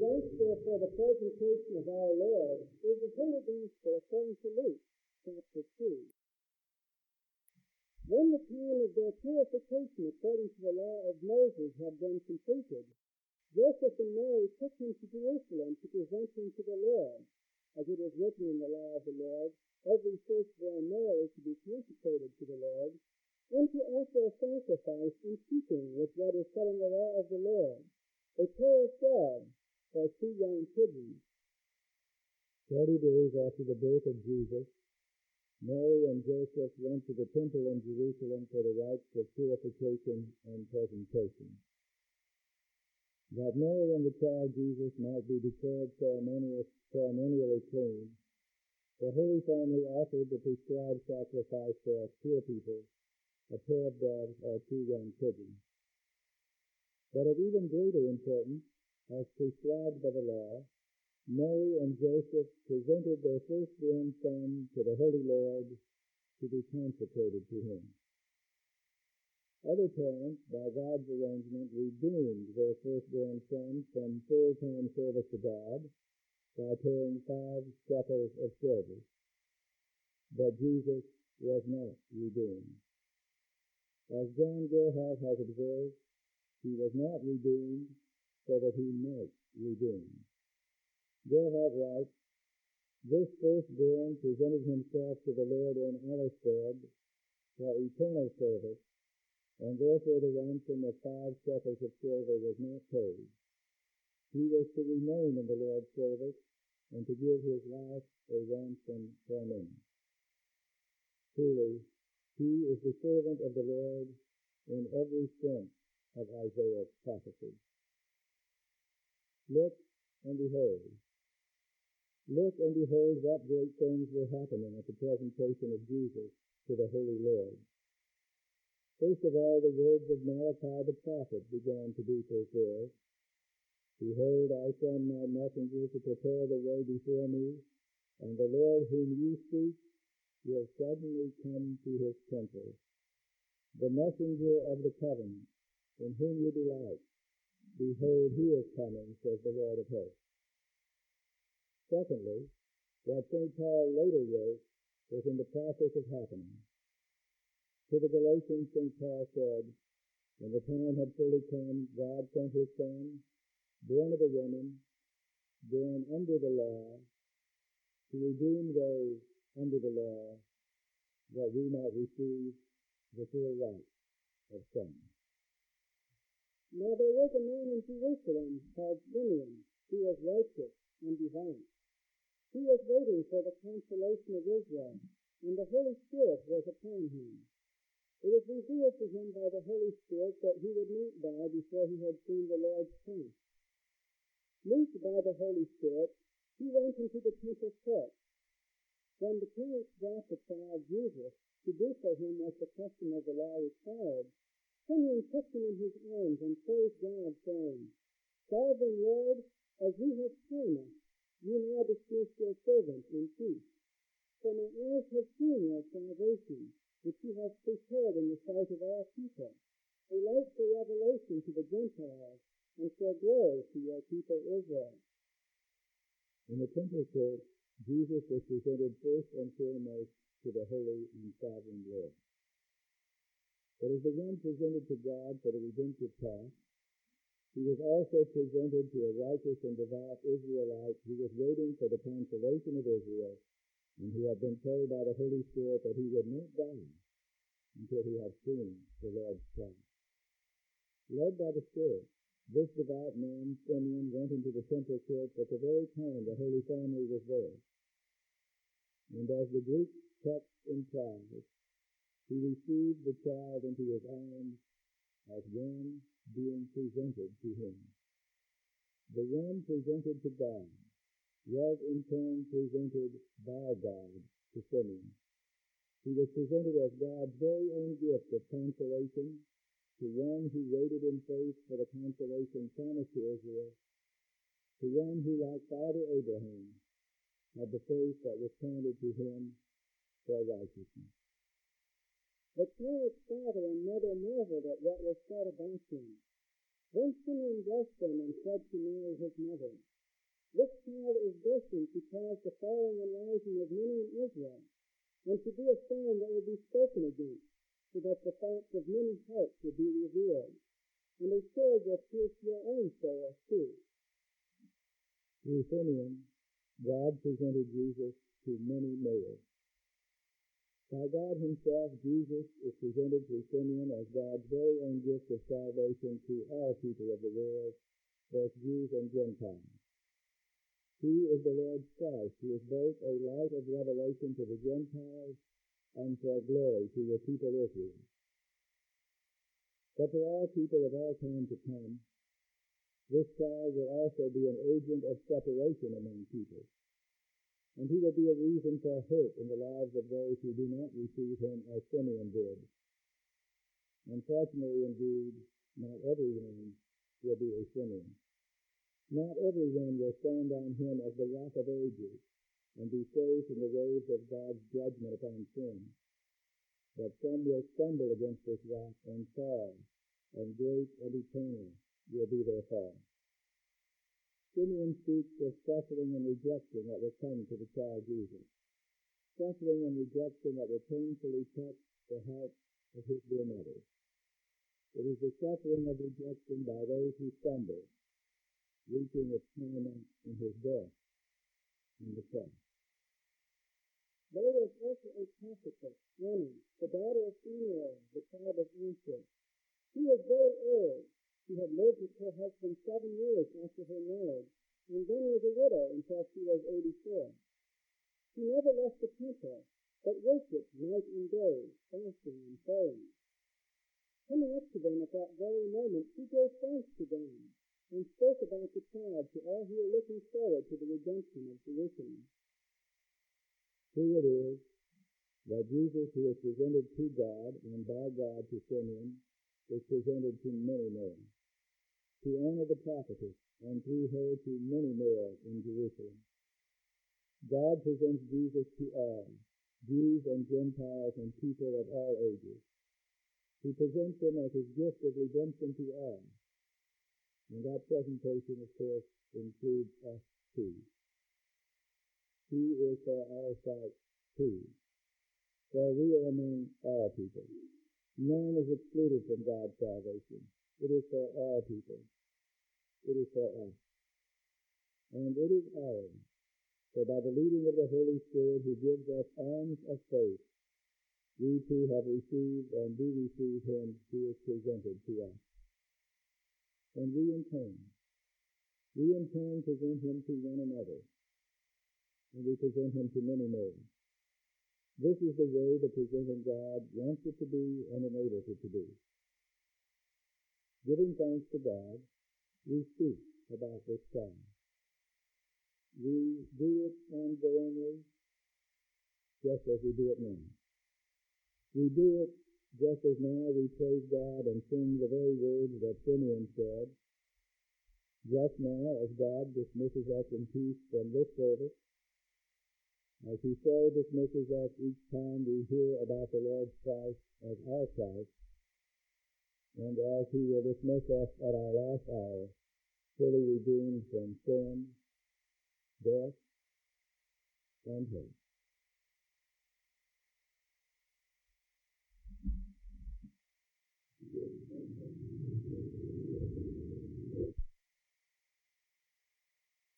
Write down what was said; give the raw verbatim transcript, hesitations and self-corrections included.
gospel for the presentation of our Lord is the Holy Gospel according to Luke, chapter two. When the time of their purification according to the law of Moses had been completed, Joseph and Mary took him to Jerusalem to present him to the Lord. As it is written in the law of the Lord, every firstborn male is to be consecrated to the Lord, and to offer a sacrifice in keeping with what is said in the law of the Lord, a pair of doves or two young pigeons. Forty days after the birth of Jesus, Mary and Joseph went to the temple in Jerusalem for the rites of purification and presentation. That Mary and the child Jesus might be declared ceremonially clean, the Holy Family offered the prescribed sacrifice for us poor people, a pair of doves or two young pigeons. But of even greater importance, as prescribed by the law, Mary and Joseph presented their firstborn son to the Holy Lord to be consecrated to him. Other parents, by God's arrangement, redeemed their firstborn son from full-time service to God by paying five shekels of silver. But Jesus was not redeemed. As John Gerhardt has observed, he was not redeemed so that he might redeem. Gerhardt writes, "This firstborn presented himself to the Lord in our stead for eternal service, and therefore the ransom of five shekels of silver was not paid. He was to remain in the Lord's service and to give his life a ransom for many." Truly, he is the servant of the Lord in every sense of Isaiah's prophecy. Look and behold. Look and behold what great things were happening at the presentation of Jesus to the Holy Lord. First of all, the words of Malachi the prophet began to be fulfilled. "Behold, I send my messenger to prepare the way before me, and the Lord whom you seek will suddenly come to his temple. The messenger of the covenant, in whom you delight, behold, he is coming, says the Lord of hosts." Secondly, what Saint Paul later wrote was in the process of happening. To the Galatians, Saint Paul said, "When the time had fully come, God sent his Son, born of a woman, born under the law, to redeem those under the law, that we might receive the full right of sons." Now there was a man in Jerusalem called Simeon, who was righteous and devout. He was waiting for the consolation of Israel, and the Holy Spirit was upon him. It was revealed to him by the Holy Spirit that he would not die before he had seen the Lord's face. Moved by the Holy Spirit, he went into the temple court. When the parents brought the child Jesus to do for him what the custom of the law required, Simeon took him in his arms and praised God, saying, "Sovereign Lord, as you have promised, you now dismiss your servant in peace. For my eyes have seen your salvation, which you have prepared in the sight of all people, a light for revelation to the Gentiles, and for glory to your people Israel." In the temple court, Jesus was presented first and foremost to the Holy and Sovereign Lord. But as the one presented to God for the redemptive task, he was also presented to a righteous and devout Israelite who was waiting for the consolation of Israel, and who had been told by the Holy Spirit that he would not die until he had seen the Lord's Christ. Led by the Spirit, this devout man, Simeon, went into the temple court at the very time the Holy Family was there. And as the Greek text implies, he received the child into his arms as one being presented to him. The one presented to God was in turn presented by God to Simeon. He was presented as God's very own gift of consolation to one who waited in faith for the consolation promised to Israel, to one who, like Father Abraham, had the faith that was counted to him for righteousness. The child's father and mother marveled at what was said about him. Then Simeon blessed them and said to Mary his mother, "This child is destined to cause the falling and rising of many in Israel, and to be a sign that will be spoken against, so that the thoughts of many hearts will be revealed, and a sword will pierce your own soul too." Through Simeon, God presented Jesus to many more. By God himself, Jesus is presented through Simeon as God's very own gift of salvation to all people of the world, both Jews and Gentiles. He is the Lord's Christ, who is both a light of revelation to the Gentiles and for glory to your people Israel. But for all people of all time to come, this child will also be an agent of separation among people, and he will be a reason for hurt in the lives of those who do not receive him as Simeon did. Unfortunately, indeed, not everyone will be a Simeon. Not everyone will stand on him as the rock of ages and be saved from the waves of God's judgment upon sin. But some will stumble against this rock and fall, and great and eternal will be their fall. Simeon speaks of suffering and rejection that will come to the child Jesus. Suffering and rejection that will painfully touch the heart of his dear mother. It is the suffering of rejection by those who stumble, reaching its climax in his death on the cross. There was also a prophetess, Anna, the daughter of Phanuel, the tribe of Asher. She was very old. She had lived with her husband seven years after her marriage, and then was a widow until she was eighty-four. She never left the temple, but worshipped night and day, fasting and praying. Coming up to them at that very moment, she gave thanks to God, and spoke about the child to all who were looking forward to the redemption of Jerusalem. True it is that Jesus, who is presented to God and by God to Simeon, is presented to many more, to Anna the prophetess, and through her to many more in Jerusalem. God presents Jesus to all, Jews and Gentiles and people of all ages. He presents him as his gift of redemption to all. And that presentation, of course, includes us too. He is for our sight too, for we are among all people. None is excluded from God's salvation. It is for all people. It is for us. And it is ours. For by the leading of the Holy Spirit who gives us arms of faith, we too have received and do receive him who is presented to us. And we in turn, we in turn present him to one another, and we present him to many more. This is the way the presenting God wants it to be and enables it to be. Giving thanks to God, we speak about this child. We do it ongoingly, just as we do it now. We do it just as now we praise God and sing the very words that Simeon said. Just now, as God dismisses us in peace from this service, as he so dismisses us each time we hear about the Lord's Christ as our Christ, and as he will dismiss us at our last hour, fully redeemed from sin, death, and hate.